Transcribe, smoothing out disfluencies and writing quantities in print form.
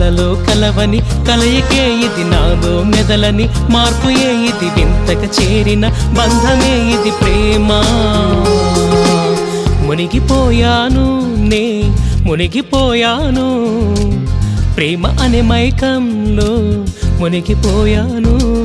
కలలో కలవని కలయికే ఇది నాలో మెదలని మార్పు ఏ ఇది వింతగా చేరిన బంధమే ఇది ప్రేమ మునిగిపోయాను నే మునిగిపోయాను ప్రేమ అనే మైకంలో మునిగిపోయాను